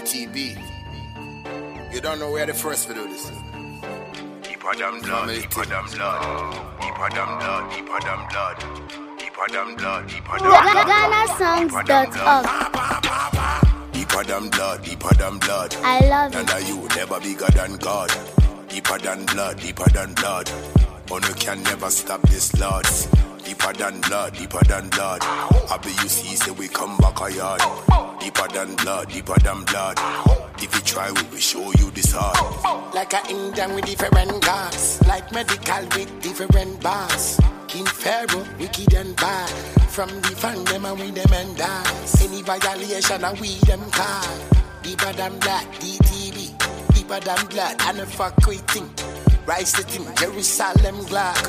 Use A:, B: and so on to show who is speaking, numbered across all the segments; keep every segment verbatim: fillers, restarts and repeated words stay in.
A: T B. You don't know where the first to do this.
B: Deeper than blood, deeper than blood, deeper than blood, deeper than blood, deeper than blood, deeper than blood.
C: Ghana songs dot org.
B: Deeper than blood, deeper than blood.
C: I love
B: and
C: it.
B: And you never bigger than God. Deeper than blood, deeper than blood. Oh, you can never stop this, Lord. Deeper than blood, deeper than blood. Happy you see, say we come back a yard. Deeper than blood, deeper than blood. If you try, we will show you this hard.
D: Like a Indian with different gods, like medical with different bars. King Pharaoh, wicked and bad. From the fan them and we them and dance. Any violation and we them call. Deeper than blood, D T V. Deeper than blood, and a fuck with thing. Rise the thing, Jerusalem Glock.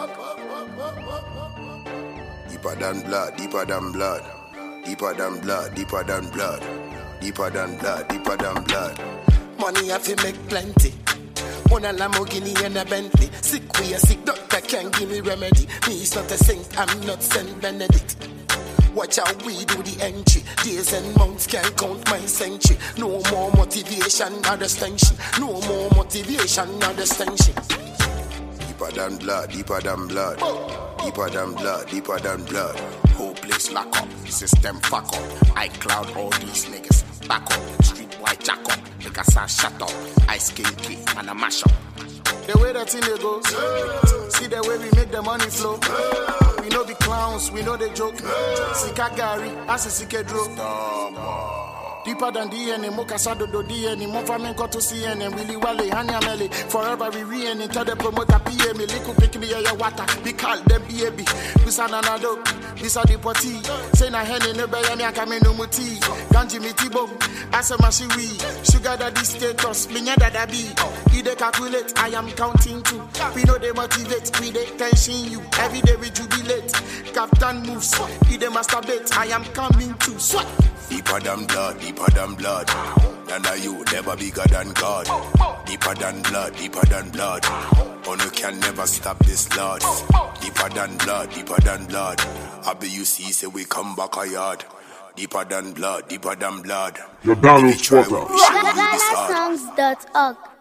B: Deeper than blood, deeper than blood. Deeper than blood, deeper than blood. Deeper than blood, deeper than blood.
D: Money have to make plenty. One a Lamborghini and a Bentley. Sick we a sick doctor can't give me remedy. Me is not a saint, I'm not Saint Benedict. Watch how we do the entry. Days and months can't count my century. No more motivation, not extension. No more motivation, not extension.
B: Deeper than blood, deeper than blood. Deeper than blood, deeper than blood.
A: Whole place lock up, system fuck up. I cloud all these niggas. Back up, street white jack up. Niggas are shut up. I skin key, man a mash up.
E: The way that thing they goes, see the way we make the money flow. We know the clowns, we know the joke. Sika Gary, as a Sika Dro. Deeper than D N A, Mokasado do D N A, Mofamen got to C N N, Willy Wally, Hanya Mele. Forever we re and tell the promoter P M, Liku pick me a water. We call them B A B. We san anado, we saw the potty. Say na hen in the bay, I come in no muti. Ganji me Tibo, as a machinery. Sugar daddy status, minya dada be. You they calculate, I am counting too. We know they motivate, we they tension you. Every day we jubilate. Captain moves, he they masturbate. I am coming to swat.
B: Deeper than blood, deeper than blood. And are you never bigger than God. Deeper than blood, deeper than blood. Oh, you can never stop this, Lord. Deeper than blood, deeper than blood. Happy you see, say we come back a yard. Deeper than blood, deeper than blood.
F: The Donald
B: If you try, we
F: Spotter.
B: will show you this
C: Ghana
B: hard.
C: songs dot org.